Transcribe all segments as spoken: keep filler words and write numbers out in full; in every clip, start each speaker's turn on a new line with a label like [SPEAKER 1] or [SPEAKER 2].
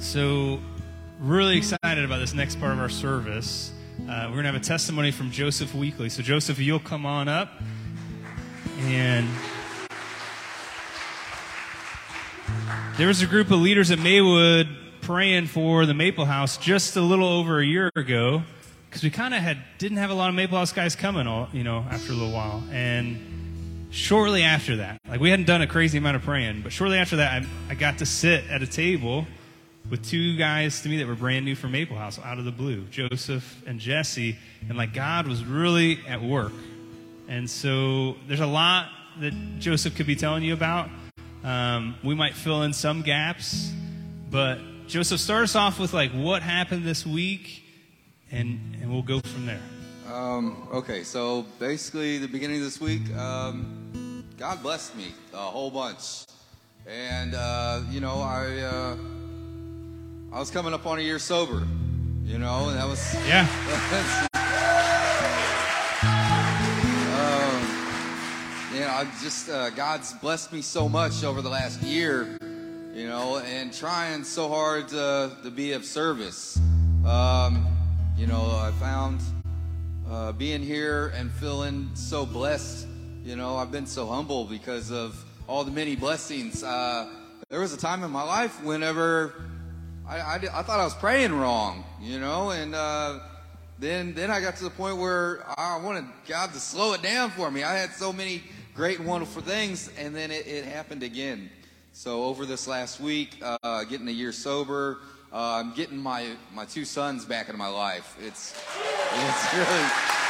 [SPEAKER 1] So, really excited about this next part of our service. Uh, we're going to have a testimony from Joseph Weekly. So, Joseph, you'll come on up. And there was a group of leaders at Maywood praying for the Maple House just a little over a year ago, because we kind of had didn't have a lot of Maple House guys coming, all you know, after a little while. And shortly after that, like we hadn't done a crazy amount of praying, but shortly after that, I, I got to sit at a table with two guys to me that were brand new from Maple House, out of the blue, Joseph and Jesse, and like God was really at work. And so there's a lot that Joseph could be telling you about. Um, we might fill in some gaps, but Joseph, start us off with like what happened this week, and and we'll go from there.
[SPEAKER 2] Um, okay, so basically the beginning of this week, um, God blessed me a whole bunch, and uh, you know I uh, I was coming up on a year sober, you know, and that was
[SPEAKER 1] yeah.
[SPEAKER 2] um, you know, I just uh, God's blessed me so much over the last year. You know, and trying so hard to, to be of service. Um, you know, I found uh, being here and feeling so blessed. You know, I've been so humble because of all the many blessings. Uh, there was a time in my life whenever I, I, I thought I was praying wrong, you know, and uh, then then I got to the point where I wanted God to slow it down for me. I had so many great and wonderful things, and then it, it happened again. So over this last week, uh, getting a year sober, uh, I'm getting my, my two sons back into my life. It's it's really,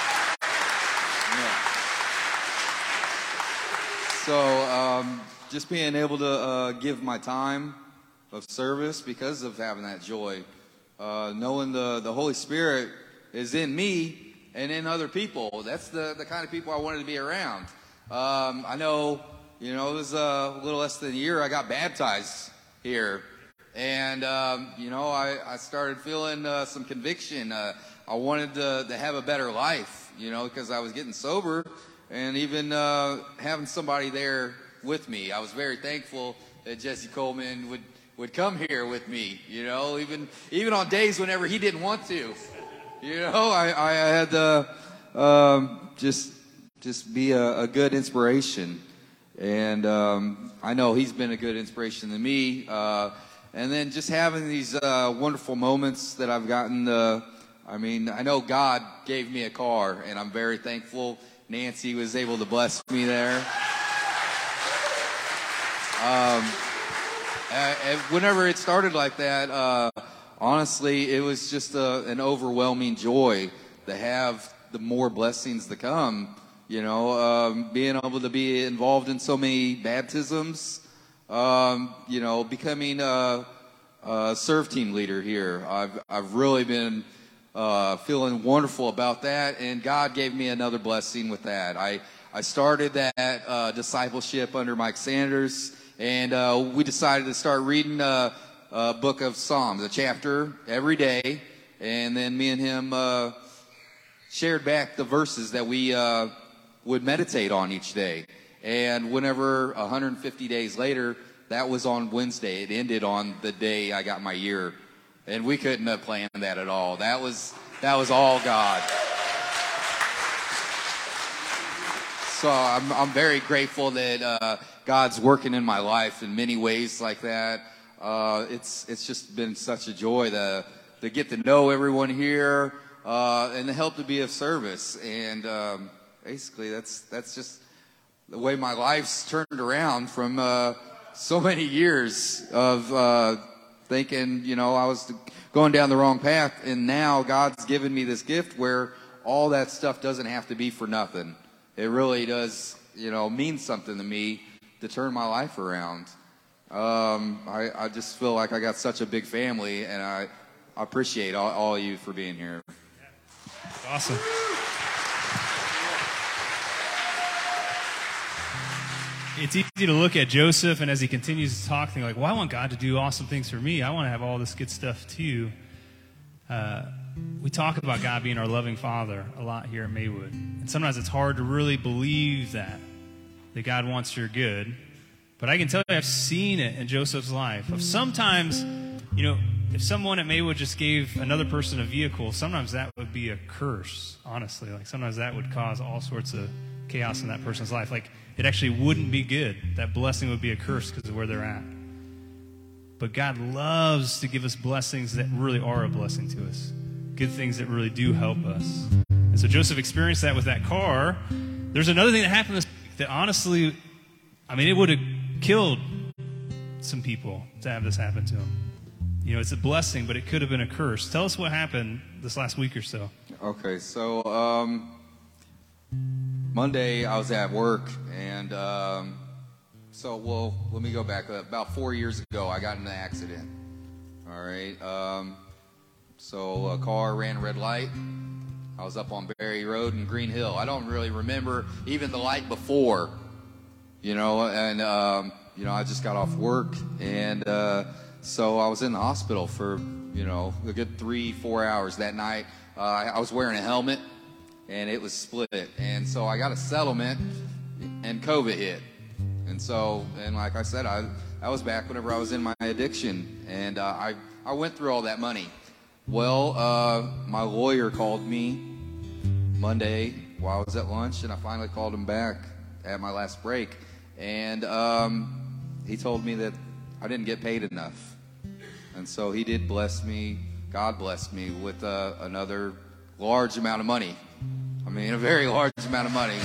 [SPEAKER 2] yeah. So um, just being able to uh, give my time of service because of having that joy, uh, knowing the, the Holy Spirit is in me and in other people. That's the, the kind of people I wanted to be around. Um, I know... You know, it was uh, a little less than a year I got baptized here. And, um, you know, I, I started feeling uh, some conviction. Uh, I wanted to, to have a better life, you know, because I was getting sober and even uh, having somebody there with me. I was very thankful that Jesse Coleman would, would come here with me, you know, even even on days whenever he didn't want to. You know, I, I had to um, just, just be a, a good inspiration. And um, I know he's been a good inspiration to me. Uh, and then just having these uh, wonderful moments that I've gotten. Uh, I mean, I know God gave me a car, and I'm very thankful. Nancy was able to bless me there. Um, and whenever it started like that, uh, honestly, it was just a, an overwhelming joy to have the more blessings to come. You know, um, being able to be involved in so many baptisms, um, you know, becoming a, a serve team leader here. I've I've really been uh, feeling wonderful about that, and God gave me another blessing with that. I, I started that uh, discipleship under Mike Sanders, and uh, we decided to start reading a, a book of Psalms, a chapter every day, and then me and him uh, shared back the verses that we uh, would meditate on each day. And whenever one hundred fifty days later, that was on Wednesday. It ended on the day I got my year. And we couldn't have planned that at all. That was that was all God. So I'm I'm very grateful that uh, God's working in my life in many ways like that. Uh, it's it's just been such a joy to to get to know everyone here uh, and to help to be of service. And um, basically, that's that's just the way my life's turned around from uh, so many years of uh, thinking, you know, I was going down the wrong path, and now God's given me this gift where all that stuff doesn't have to be for nothing. It really does, you know, mean something to me to turn my life around. Um, I, I just feel like I got such a big family, and I, I appreciate all, all of you for being here.
[SPEAKER 1] Awesome. It's easy to look at Joseph, and as he continues to talk, think like, well, I want God to do awesome things for me. I want to have all this good stuff too. Uh, we talk about God being our loving Father a lot here at Maywood. And sometimes it's hard to really believe that, that God wants your good. But I can tell you I've seen it in Joseph's life. Of sometimes, you know, if someone at Maywood just gave another person a vehicle, sometimes that would be a curse, honestly. Like sometimes that would cause all sorts of chaos in that person's life. Like it actually wouldn't be good. That blessing would be a curse because of where they're at. But God loves to give us blessings that really are a blessing to us. Good things that really do help us. And so Joseph experienced that with that car. There's another thing that happened this week that honestly, I mean, it would have killed some people to have this happen to them. You know, it's a blessing, but it could have been a curse. Tell us what happened this last week or so.
[SPEAKER 2] Okay, so um, Monday I was at work, and um, so, well, let me go back. About four years ago, I got in an accident. All right, um, so a car ran a red light. I was up on Berry Road in Green Hill. I don't really remember even the light before, you know, and, um, you know, I just got off work, and uh, so I was in the hospital for, you know, a good three, four hours that night. Uh, I was wearing a helmet, and it was split. And so I got a settlement, and COVID hit. And so, and like I said, I, I was back whenever I was in my addiction, and uh, I, I went through all that money. Well, uh, my lawyer called me Monday while I was at lunch, and I finally called him back at my last break. And um, he told me that I didn't get paid enough. And so he did bless me, God blessed me with uh, another large amount of money. I mean, a very large amount of money.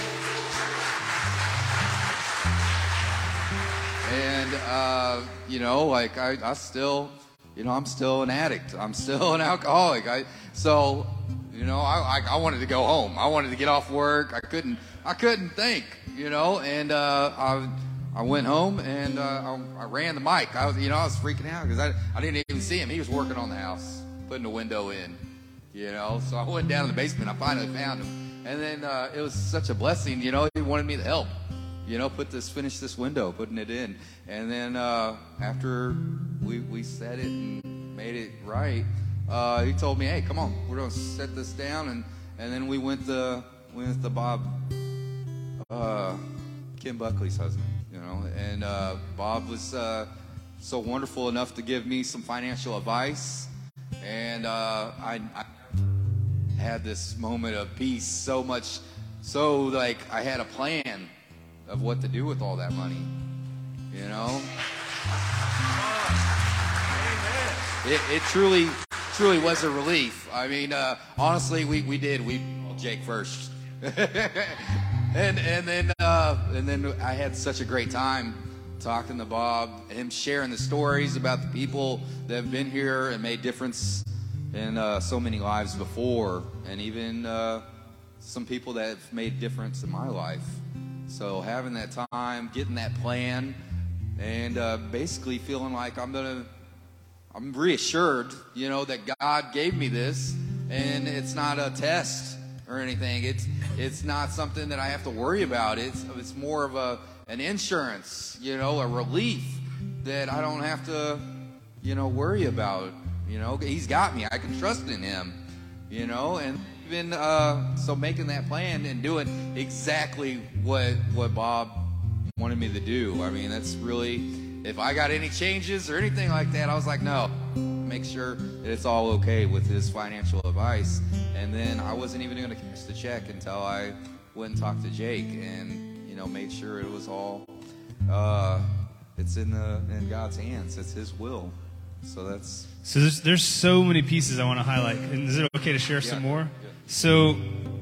[SPEAKER 2] And, uh, you know, like, I, I still, you know, I'm still an addict. I'm still an alcoholic. I, so, you know, I, I, I wanted to go home. I wanted to get off work. I couldn't, I couldn't think, you know, and uh, I I went home, and uh, I, I ran the mic. I was, you know, I was freaking out because I, I didn't even see him. He was working on the house, putting the window in, you know. So I went down in the basement. I finally found him. And then uh, it was such a blessing, you know. He wanted me to help, you know, put this, finish this window, putting it in. And then uh, after we, we set it and made it right, uh, he told me, hey, come on, we're going to set this down. And, and then we went to, we went to Bob, uh, Kim Buckley's husband. You know, and uh, Bob was uh, so wonderful enough to give me some financial advice, and uh, I, I had this moment of peace. So much, so like I had a plan of what to do with all that money. You know, it, it truly, truly was a relief. I mean, uh, honestly, we we did we called Jake first. And and then uh, and then I had such a great time talking to Bob, him sharing the stories about the people that have been here and made difference in uh, so many lives before, and even uh, some people that have made difference in my life. So having that time, getting that plan, and uh, basically feeling like I'm gonna, I'm reassured, you know, that God gave me this, and it's not a test or anything. It's it's not something that I have to worry about. It's it's more of a an insurance, you know, a relief that I don't have to, you know, worry about. You know, He's got me. I can trust in Him. You know, and even uh, so, making that plan and doing exactly what what Bob wanted me to do. I mean, that's really, if I got any changes or anything like that, I was like, no. Make sure that it's all okay with his financial advice. And then I wasn't even going to cash the check until I went and talked to Jake and, you know, made sure it was all, uh, it's in the in God's hands. It's His will. So that's...
[SPEAKER 1] So there's, there's so many pieces I want to highlight. And is it okay to share
[SPEAKER 2] yeah,
[SPEAKER 1] some more?
[SPEAKER 2] Yeah.
[SPEAKER 1] So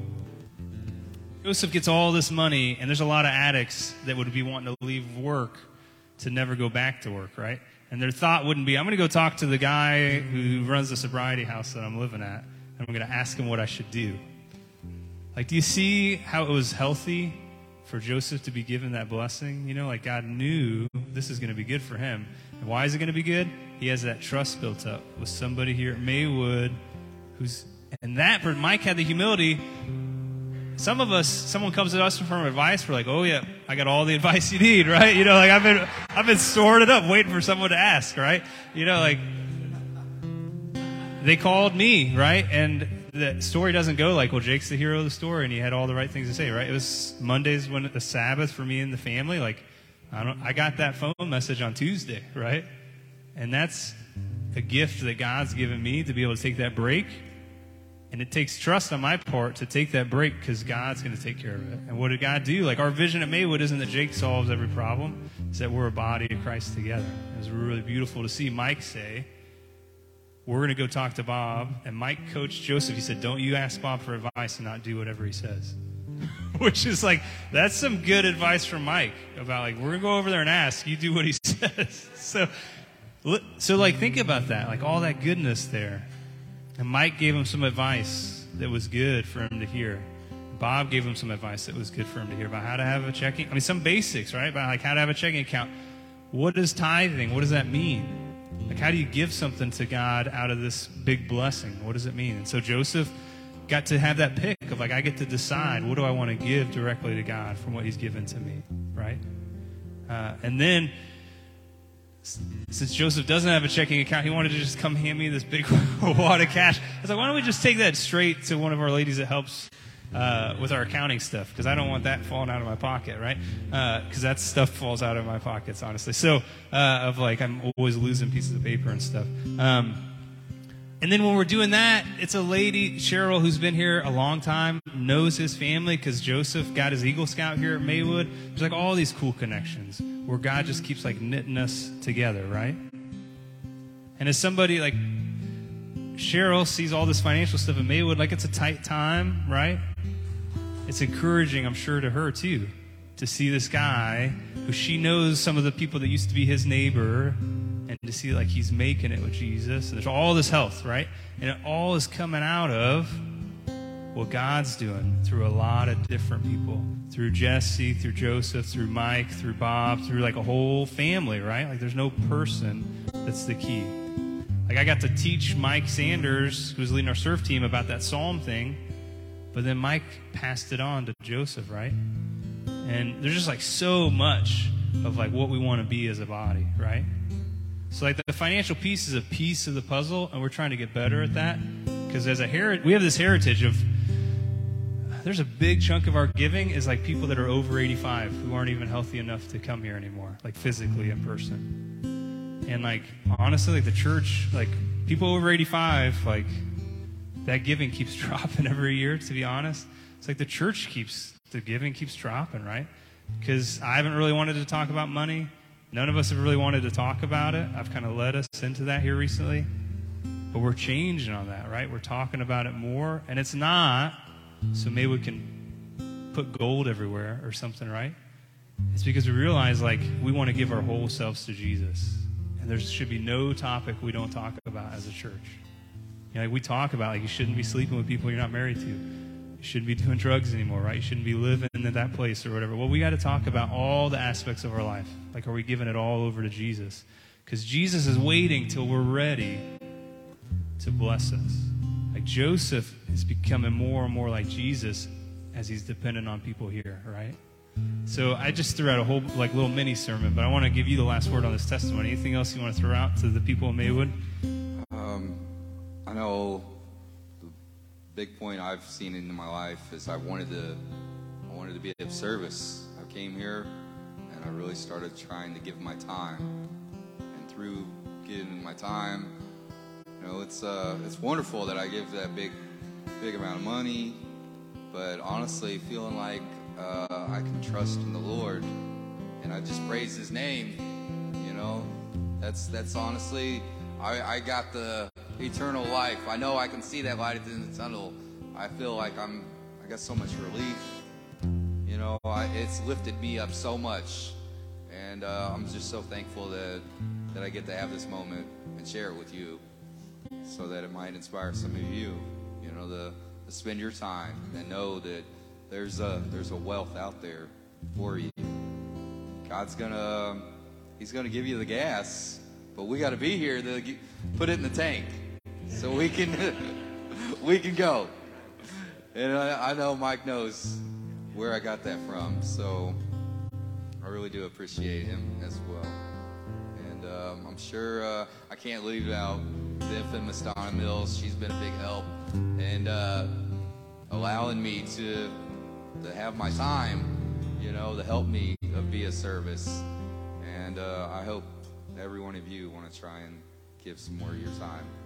[SPEAKER 1] Joseph gets all this money, and there's a lot of addicts that would be wanting to leave work to never go back to work, right? And their thought wouldn't be, I'm going to go talk to the guy who runs the sobriety house that I'm living at, and I'm going to ask him what I should do. Like, do you see how it was healthy for Joseph to be given that blessing? You know, like God knew this is going to be good for him. And why is it going to be good? He has that trust built up with somebody here at Maywood who's, and that, Mike had the humility. Some of us, someone comes to us for advice, we're like, oh yeah, I got all the advice you need, right? You know, like I've been, I've been storing it up, waiting for someone to ask, right? You know, like they called me, right? And the story doesn't go like, well, Jake's the hero of the story, and he had all the right things to say, right? It was Mondays when the Sabbath for me and the family. Like, I don't, I got that phone message on Tuesday, right? And that's a gift that God's given me to be able to take that break. And it takes trust on my part to take that break because God's going to take care of it. And what did God do? Like, our vision at Maywood isn't that Jake solves every problem. It's that we're a body of Christ together. It was really beautiful to see Mike say, we're going to go talk to Bob. And Mike coached Joseph. He said, don't you ask Bob for advice and not do whatever he says. Which is like, that's some good advice from Mike about, like, we're going to go over there and ask. You do what he says. So, so like, think about that. Like, all that goodness there. And Mike gave him some advice that was good for him to hear. Bob gave him some advice that was good for him to hear about how to have a checking. I mean, some basics, right? About like how to have a checking account. What is tithing? What does that mean? Like, how do you give something to God out of this big blessing? What does it mean? And so Joseph got to have that pick of like, I get to decide what do I want to give directly to God from what he's given to me, right? Uh, and then, since Joseph doesn't have a checking account, he wanted to just come hand me this big wad of cash. I was like, why don't we just take that straight to one of our ladies that helps uh, with our accounting stuff? Because I don't want that falling out of my pocket, right? Because uh, that stuff falls out of my pockets, honestly. So, uh, of like, I'm always losing pieces of paper and stuff. Um, and then when we're doing that, it's a lady, Cheryl, who's been here a long time, knows his family because Joseph got his Eagle Scout here at Maywood. There's like all these cool connections where God just keeps like knitting us together, right? And as somebody like Cheryl sees all this financial stuff at Maywood, like it's a tight time, right? It's encouraging, I'm sure, to her too, to see this guy who she knows some of the people that used to be his neighbor, and to see like he's making it with Jesus. And there's all this health, right? And it all is coming out of what God's doing through a lot of different people. Through Jesse, through Joseph, through Mike, through Bob, through like a whole family, right? Like there's no person that's the key. Like I got to teach Mike Sanders, who's leading our surf team, about that psalm thing. But then Mike passed it on to Joseph, right? And there's just like so much of like what we want to be as a body, right? So like the financial piece is a piece of the puzzle, and we're trying to get better at that. Because as a heri- we have this heritage of, there's a big chunk of our giving is like people that are over eighty-five who aren't even healthy enough to come here anymore, like physically in person. And like, honestly, like the church, like people over eighty-five, like that giving keeps dropping every year, to be honest. It's like the church keeps, the giving keeps dropping, right? Because I haven't really wanted to talk about money. None of us have really wanted to talk about it. I've kind of led us into that here recently. But we're changing on that, right? We're talking about it more. And it's not so maybe we can put gold everywhere or something, right? It's because we realize, like, we want to give our whole selves to Jesus. And there should be no topic we don't talk about as a church. You know, like we talk about, like, you shouldn't be sleeping with people you're not married to. You shouldn't be doing drugs anymore, right? You shouldn't be living in that place or whatever. Well, we got to talk about all the aspects of our life. Like, are we giving it all over to Jesus? Because Jesus is waiting till we're ready to bless us. Like Joseph is becoming more and more like Jesus as he's dependent on people here, right? So I just threw out a whole like little mini sermon, but I want to give you the last word on this testimony. Anything else you want to throw out to the people of Maywood?
[SPEAKER 2] Um, I know the big point I've seen in my life is I wanted to, I wanted to be of service. I came here and I really started trying to give my time, and through giving my time, you know, it's uh, it's wonderful that I give that big, big amount of money, but honestly, feeling like uh, I can trust in the Lord, and I just praise His name. You know, that's that's honestly, I, I got the eternal life. I know I can see that light at the end of the tunnel. I feel like I'm, I got so much relief. You know, I, it's lifted me up so much, and uh, I'm just so thankful that that I get to have this moment and share it with you, so that it might inspire some of you, you know, to, to spend your time and know that there's a there's a wealth out there for you. God's gonna He's gonna give you the gas, but we got to be here to get, put it in the tank so we can we can go. And I, I know Mike knows where I got that from, so I really do appreciate him as well. And um, I'm sure uh, I can't leave out the infamous Donna Mills. She's been a big help and uh, allowing me to to have my time, you know, to help me uh, be a service. And uh, I hope every one of you want to try and give some more of your time.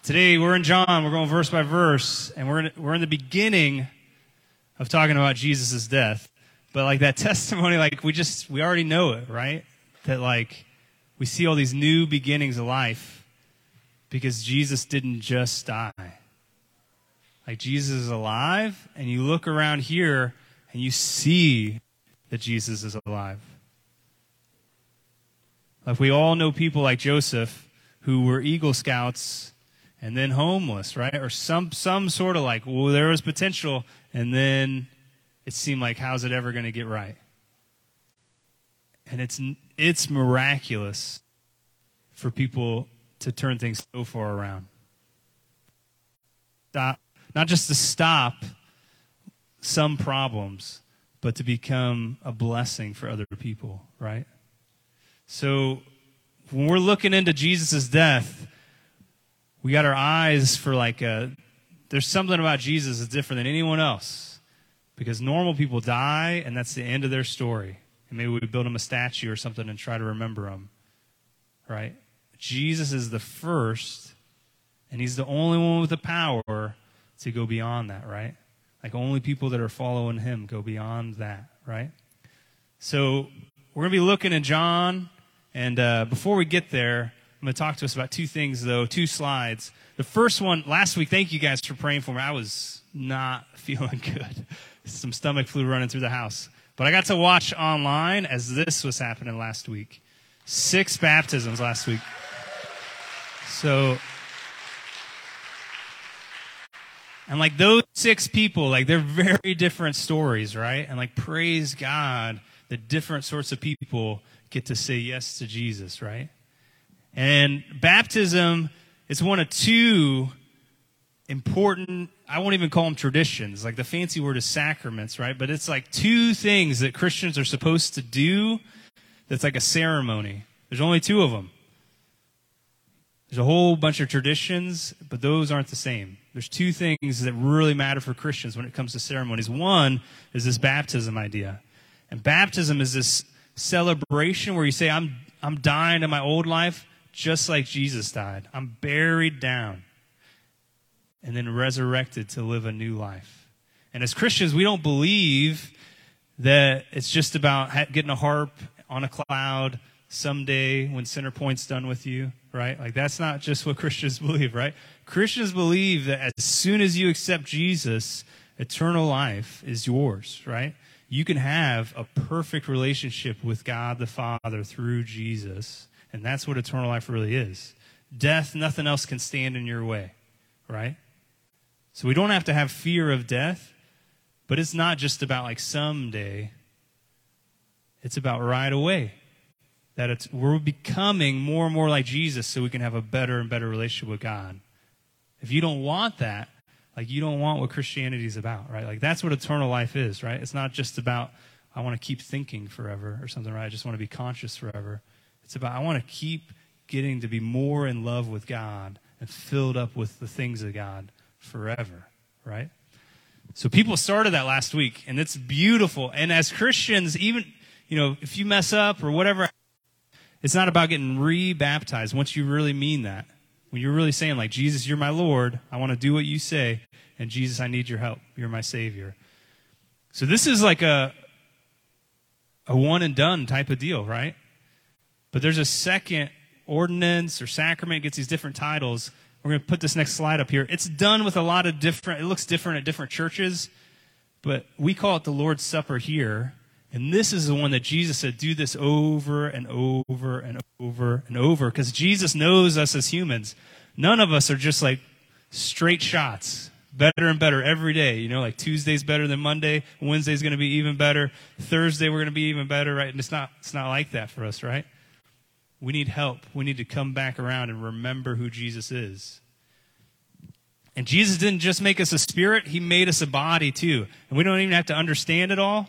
[SPEAKER 1] Today we're in John. We're going verse by verse, and we're in, we're in the beginning of talking about Jesus' death. But like that testimony, like we just we already know it, right? That like we see all these new beginnings of life because Jesus didn't just die. Like Jesus is alive, and you look around here and you see that Jesus is alive. Like we all know people like Joseph who were Eagle Scouts and then homeless, right? Or some some sort of like, well, there was potential, and then it seemed like, how's it ever going to get right? And it's it's miraculous for people to turn things so far around. Stop, not just to stop some problems, but to become a blessing for other people, right? So when we're looking into Jesus' death, we got our eyes for like a, there's something about Jesus that's different than anyone else. Because normal people die, and that's the end of their story. And maybe we build them a statue or something and try to remember them. Right? Jesus is the first, and he's the only one with the power to go beyond that, right? Like only people that are following him go beyond that, right? So we're going to be looking in John, and uh, before we get there, I'm going to talk to us about two things, though, two slides. The first one, last week, thank you guys for praying for me. I was not feeling good. Some stomach flu running through the house. But I got to watch online as this was happening last week. Six baptisms last week. So, and like those six people, like they're very different stories, right? And like praise God that different sorts of people get to say yes to Jesus, right? And baptism is one of two important, I won't even call them traditions. Like the fancy word is sacraments, right? But it's like two things that Christians are supposed to do that's like a ceremony. There's only two of them. There's a whole bunch of traditions, but those aren't the same. There's two things that really matter for Christians when it comes to ceremonies. One is this baptism idea. And baptism is this celebration where you say, I'm I'm dying to my old life just like Jesus died. I'm buried down and then resurrected to live a new life. And as Christians, we don't believe that it's just about getting a harp on a cloud someday when Centerpoint's done with you, right? Like that's not just what Christians believe, right? Christians believe that as soon as you accept Jesus, eternal life is yours, right? You can have a perfect relationship with God the Father through Jesus, and that's what eternal life really is. Death, nothing else can stand in your way, right? So we don't have to have fear of death, but it's not just about like someday. It's about right away. That it's, we're becoming more and more like Jesus so we can have a better and better relationship with God. If you don't want that, like you don't want what Christianity is about, right? Like that's what eternal life is, right? It's not just about, I want to keep thinking forever or something, right? I just want to be conscious forever. It's about, I want to keep getting to be more in love with God and filled up with the things of God forever, right? So people started that last week, and it's beautiful. And as Christians, even, you know, if you mess up or whatever, it's not about getting re-baptized once you really mean that. When you're really saying, like, Jesus, you're my Lord. I want to do what you say. And Jesus, I need your help. You're my Savior. So this is like a, a one and done type of deal, right? But there's a second ordinance or sacrament, gets these different titles. We're going to put this next slide up here. It's done with a lot of different, it looks different at different churches, but we call it the Lord's Supper here. And this is the one that Jesus said, do this over and over and over and over, because Jesus knows us as humans. None of us are just like straight shots, better and better every day. You know, like Tuesday's better than Monday, Wednesday's going to be even better, Thursday we're going to be even better, right? And it's not, it's not like that for us, right? We need help. We need to come back around and remember who Jesus is. And Jesus didn't just make us a spirit, he made us a body too. And we don't even have to understand it all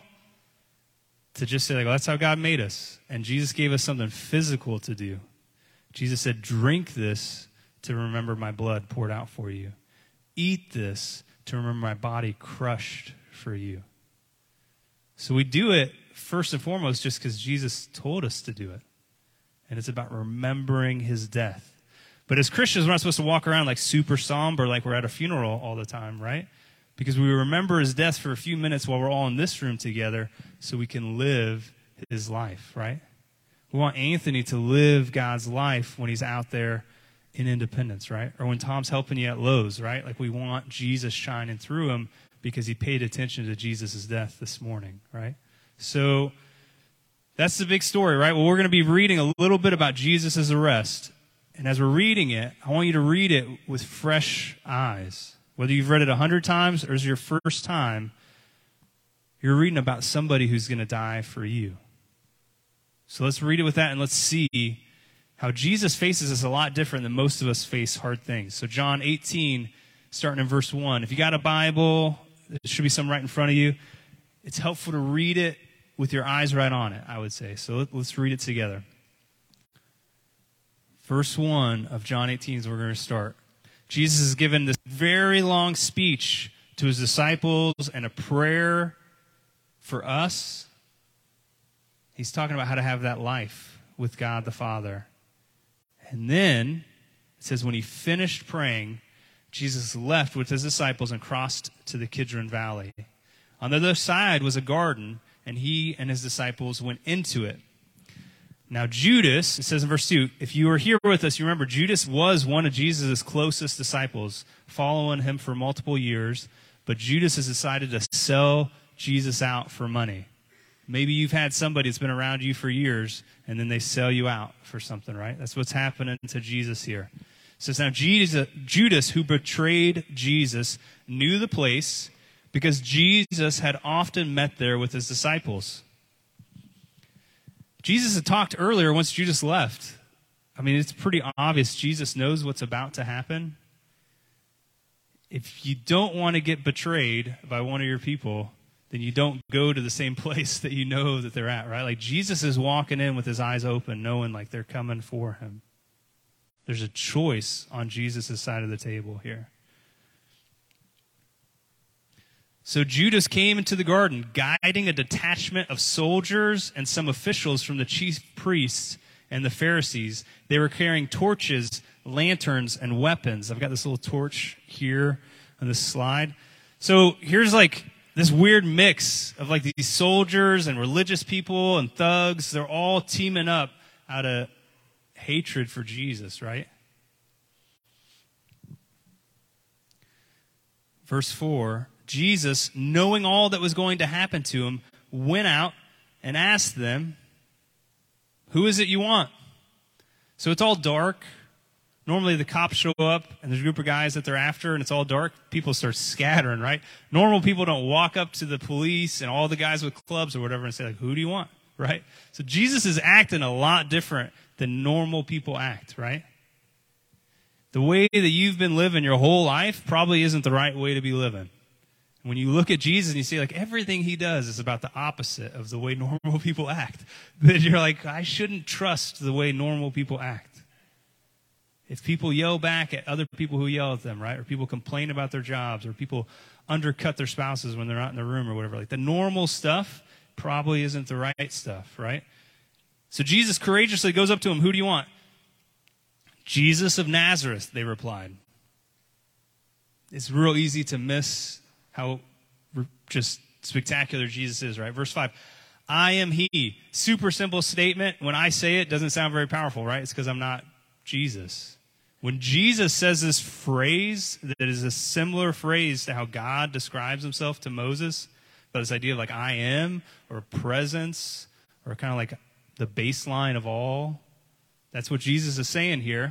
[SPEAKER 1] to just say, like, well, that's how God made us. And Jesus gave us something physical to do. Jesus said, drink this to remember my blood poured out for you. Eat this to remember my body crushed for you. So we do it first and foremost just because Jesus told us to do it. And it's about remembering his death. But as Christians, we're not supposed to walk around like super somber, like we're at a funeral all the time, right? Because we remember his death for a few minutes while we're all in this room together so we can live his life, right? We want Anthony to live God's life when he's out there in Independence, right? Or when Tom's helping you at Lowe's, right? Like we want Jesus shining through him because he paid attention to Jesus' death this morning, right? So that's the big story, right? Well, we're going to be reading a little bit about Jesus' arrest. And as we're reading it, I want you to read it with fresh eyes. Whether you've read it a hundred times or it's your first time, you're reading about somebody who's going to die for you. So let's read it with that and let's see how Jesus faces us a lot different than most of us face hard things. So John eighteen, starting in verse one. If you got a Bible, there should be some right in front of you. It's helpful to read it with your eyes right on it, I would say. So let's read it together. Verse one of John eighteen is where we're going to start. Jesus has given this very long speech to his disciples and a prayer for us. He's talking about how to have that life with God the Father. And then it says when he finished praying, Jesus left with his disciples and crossed to the Kidron Valley. On the other side was a garden, and he and his disciples went into it. Now Judas, it says in verse two, if you were here with us, you remember Judas was one of Jesus' closest disciples, following him for multiple years, but Judas has decided to sell Jesus out for money. Maybe you've had somebody that's been around you for years, and then they sell you out for something, right? That's what's happening to Jesus here. It says, now Jesus, Judas, who betrayed Jesus, knew the place because Jesus had often met there with his disciples. Jesus had talked earlier once Judas left. I mean, it's pretty obvious Jesus knows what's about to happen. If you don't want to get betrayed by one of your people, then you don't go to the same place that you know that they're at, right? Like Jesus is walking in with his eyes open, knowing like they're coming for him. There's a choice on Jesus' side of the table here. So Judas came into the garden, guiding a detachment of soldiers and some officials from the chief priests and the Pharisees. They were carrying torches, lanterns, and weapons. I've got this little torch here on this slide. So here's like this weird mix of like these soldiers and religious people and thugs. They're all teaming up out of hatred for Jesus, right? Verse four, Jesus, knowing all that was going to happen to him, went out and asked them, who is it you want? So it's all dark. Normally the cops show up and there's a group of guys that they're after and it's all dark. People start scattering, right? Normal people don't walk up to the police and all the guys with clubs or whatever and say, like, who do you want, right? So Jesus is acting a lot different than normal people act, right? The way that you've been living your whole life probably isn't the right way to be living. When you look at Jesus and you see like everything he does is about the opposite of the way normal people act, then you're like, I shouldn't trust the way normal people act. If people yell back at other people who yell at them, right? Or people complain about their jobs, or people undercut their spouses when they're not in the room or whatever, like the normal stuff probably isn't the right stuff, right? So Jesus courageously goes up to him, who do you want? Jesus of Nazareth, they replied. It's real easy to miss how just spectacular Jesus is, right? Verse five, I am he. Super simple statement. When I say it, doesn't sound very powerful, right? It's because I'm not Jesus. When Jesus says this phrase that is a similar phrase to how God describes himself to Moses, but this idea of like I am, or presence, or kind of like the baseline of all, that's what Jesus is saying here.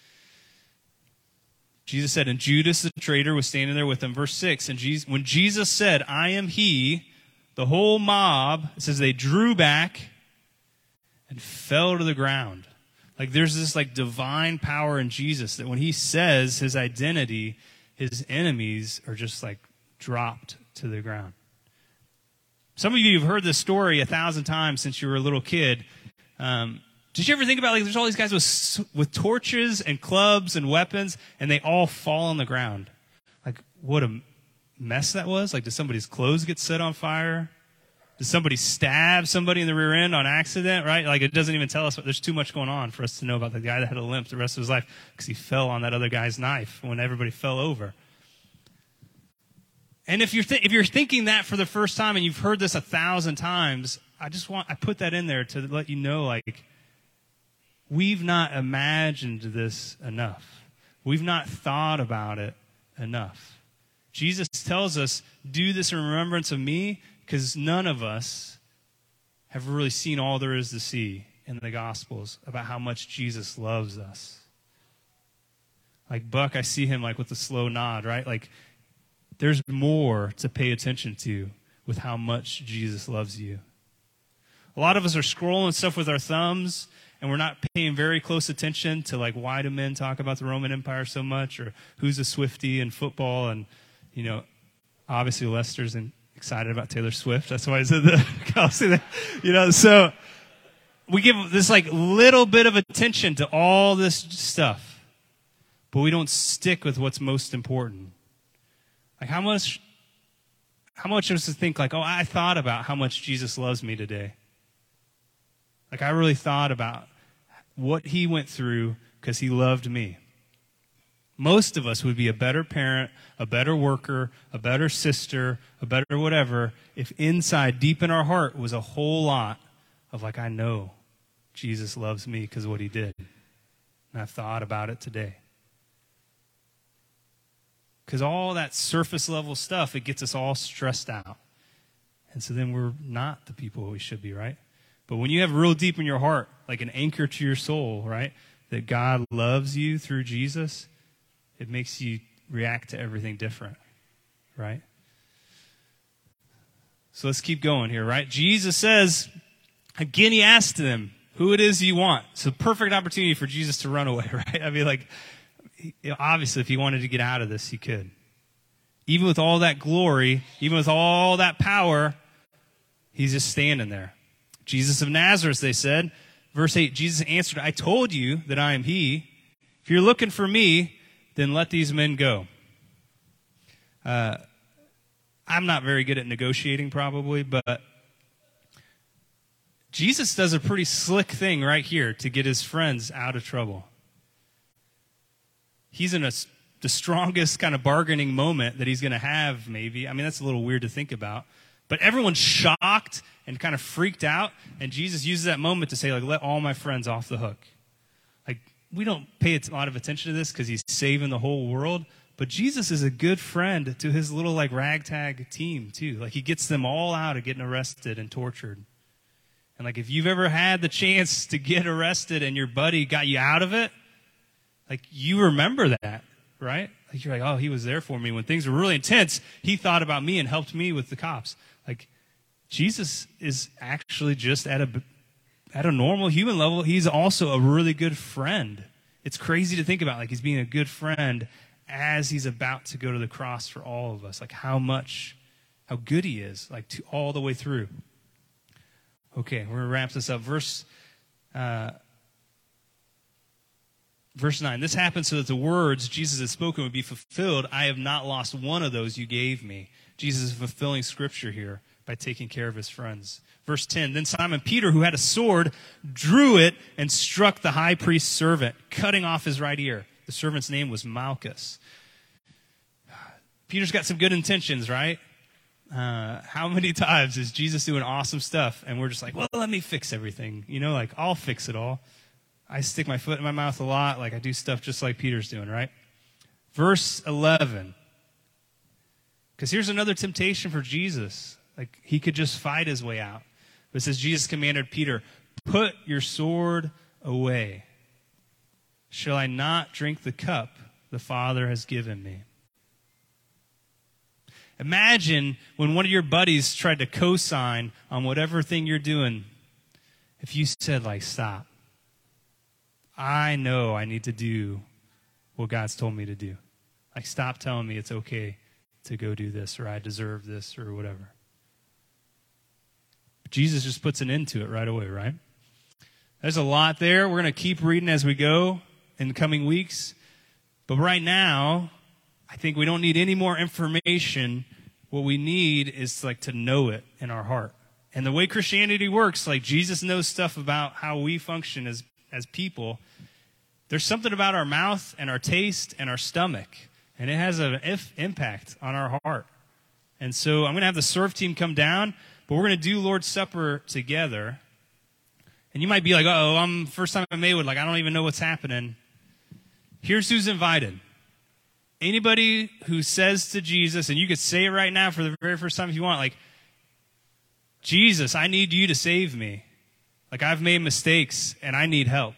[SPEAKER 1] Jesus said, and Judas the traitor was standing there with him. Verse six, and Jesus, when Jesus said, I am he, the whole mob, it says they drew back and fell to the ground. Like there's this like divine power in Jesus that when he says his identity, his enemies are just like dropped to the ground. Some of you have heard this story a thousand times since you were a little kid. Um, Did you ever think about, like, there's all these guys with with torches and clubs and weapons, and they all fall on the ground? Like, what a mess that was. Like, did somebody's clothes get set on fire? Did somebody stab somebody in the rear end on accident, right? Like, it doesn't even tell us. There's too much going on for us to know about the guy that had a limp the rest of his life because he fell on that other guy's knife when everybody fell over. And if you're th- if you're thinking that for the first time and you've heard this a thousand times, I just want I put that in there to let you know, like, we've not imagined this enough. We've not thought about it enough. Jesus tells us, do this in remembrance of me, because none of us have really seen all there is to see in the Gospels about how much Jesus loves us. Like Buck, I see him like with a slow nod, right? Like, there's more to pay attention to with how much Jesus loves you. A lot of us are scrolling stuff with our thumbs, and we're not paying very close attention to, like, why do men talk about the Roman Empire so much, or who's a Swiftie in football, and, you know, obviously Lester's in, excited about Taylor Swift. That's why I said that. You know, so we give this, like, little bit of attention to all this stuff, but we don't stick with what's most important. Like, how much, how much is to think, like, oh, I thought about how much Jesus loves me today. Like, I really thought about what he went through because he loved me. Most of us would be a better parent, a better worker, a better sister, a better whatever, if inside, deep in our heart, was a whole lot of, like, I know Jesus loves me because of what he did. And I've thought about it today. Because all that surface level stuff, it gets us all stressed out. And so then we're not the people we should be, right? But when you have real deep in your heart, like an anchor to your soul, right, that God loves you through Jesus, it makes you react to everything different, right? So let's keep going here, right? Jesus says, again, he asked them who it is you want. It's a perfect opportunity for Jesus to run away, right? I mean, like, obviously, if he wanted to get out of this, he could. Even with all that glory, even with all that power, he's just standing there. Jesus of Nazareth, they said. Verse eight, Jesus answered, I told you that I am he. If you're looking for me, then let these men go. Uh, I'm not very good at negotiating, probably, but Jesus does a pretty slick thing right here to get his friends out of trouble. He's in a, the strongest kind of bargaining moment that he's going to have, maybe. I mean, that's a little weird to think about. But everyone's shocked and kind of freaked out, and Jesus uses that moment to say, like, let all my friends off the hook. Like, we don't pay a lot of attention to this because he's saving the whole world, but Jesus is a good friend to his little, like, ragtag team, too. Like, he gets them all out of getting arrested and tortured. And, like, if you've ever had the chance to get arrested and your buddy got you out of it, like, you remember that, right? Like, you're like, oh, he was there for me. When things were really intense, he thought about me and helped me with the cops. Like, Jesus is actually just at a, at a normal human level, he's also a really good friend. It's crazy to think about, like, he's being a good friend as he's about to go to the cross for all of us. Like, how much, how good he is, like, to all the way through. Okay, we're going to wrap this up. Verse uh Verse nine, this happened so that the words Jesus had spoken would be fulfilled. I have not lost one of those you gave me. Jesus is fulfilling Scripture here by taking care of his friends. Verse ten, then Simon Peter, who had a sword, drew it and struck the high priest's servant, cutting off his right ear. The servant's name was Malchus. Peter's got some good intentions, right? Uh, how many times is Jesus doing awesome stuff and we're just like, well, let me fix everything. You know, like, I'll fix it all. I stick my foot in my mouth a lot. Like, I do stuff just like Peter's doing, right? Verse eleven. Because here's another temptation for Jesus. Like, he could just fight his way out. But it says, Jesus commanded Peter, put your sword away. Shall I not drink the cup the Father has given me? Imagine when one of your buddies tried to co-sign on whatever thing you're doing. If you said, like, stop. I know I need to do what God's told me to do. Like, stop telling me it's okay to go do this, or I deserve this, or whatever. Jesus just puts an end to it right away, right? There's a lot there. We're going to keep reading as we go in the coming weeks. But right now, I think we don't need any more information. What we need is, like, to know it in our heart. And the way Christianity works, like Jesus knows stuff about how we function as, as people. There's something about our mouth and our taste and our stomach, and it has an if impact on our heart. And so I'm going to have the serve team come down, but we're going to do Lord's Supper together. And you might be like, oh, I'm first time at Maywood, like I don't even know what's happening. Here's who's invited. Anybody who says to Jesus, and you could say it right now for the very first time if you want, like, Jesus, I need you to save me. Like I've made mistakes and I need help.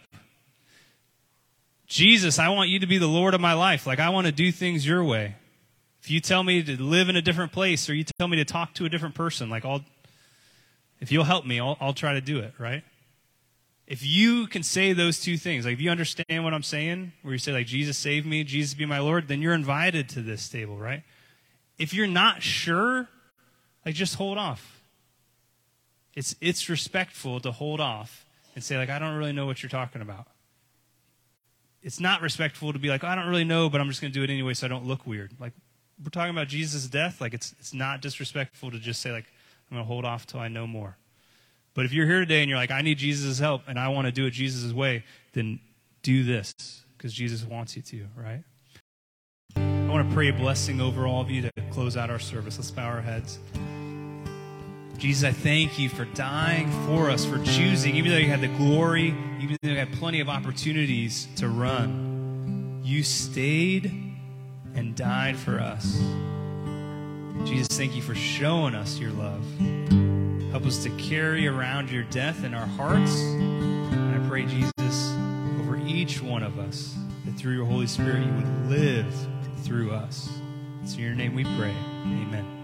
[SPEAKER 1] Jesus, I want you to be the Lord of my life. Like I want to do things your way. If you tell me to live in a different place or you tell me to talk to a different person, like I'll, if you'll help me, I'll, I'll try to do it, right? If you can say those two things, like if you understand what I'm saying, where you say like, Jesus save me, Jesus be my Lord, then you're invited to this table, right? If you're not sure, like just hold off. It's it's respectful to hold off and say like, I don't really know what you're talking about. It's not respectful to be like, oh, I don't really know, but I'm just going to do it anyway so I don't look weird. Like we're talking about Jesus' death, like it's it's not disrespectful to just say like, I'm going to hold off till I know more. But if you're here today and you're like, I need Jesus' help and I want to do it Jesus' way, then do this because Jesus wants you to, right? I want to pray a blessing over all of you to close out our service. Let's bow our heads. Jesus, I thank you for dying for us, for choosing, even though you had the glory, even though you had plenty of opportunities to run, you stayed and died for us. Jesus, thank you for showing us your love. Help us to carry around your death in our hearts. And I pray, Jesus, over each one of us, that through your Holy Spirit you would live through us. It's in your name we pray. Amen.